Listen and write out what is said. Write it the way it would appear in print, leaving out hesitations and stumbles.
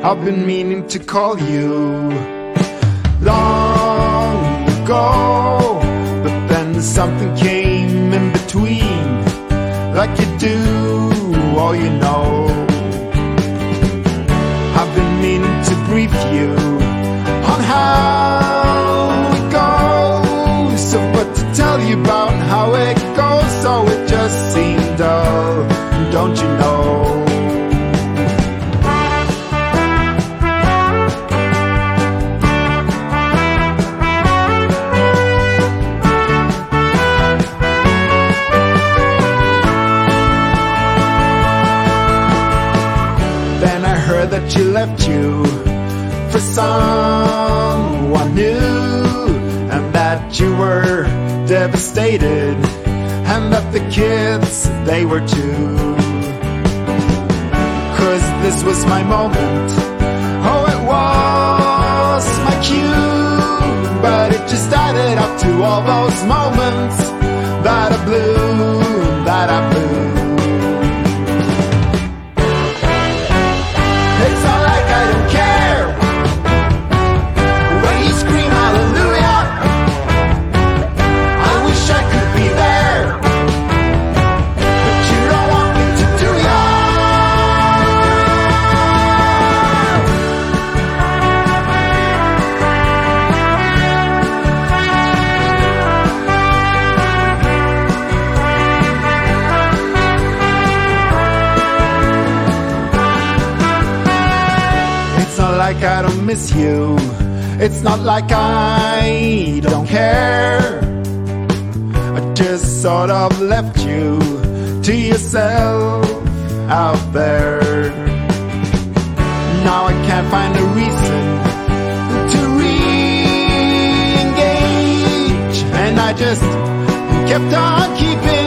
I've been meaning to call you long ago, but then something came in between, like you do, oh you know. I've been meaning to brief you on how it goes, but to tell you about how it goes, so it just seemed dull, don't you know? Then I heard that you left you for someone new, and that you were devastated, and that the kids, they were too. 'Cause this was my moment, oh it was my cue, but it just added up to all those moments that I blew, that I blew. It's not like I don't care when you scream hallelujah. I wish I could be there, but you don't want me to, do ya? It's not like I don't miss you, it's not like I don't care. I just sort of left you to yourself out there. Now I can't find a reason to re-engage, and I just kept on keeping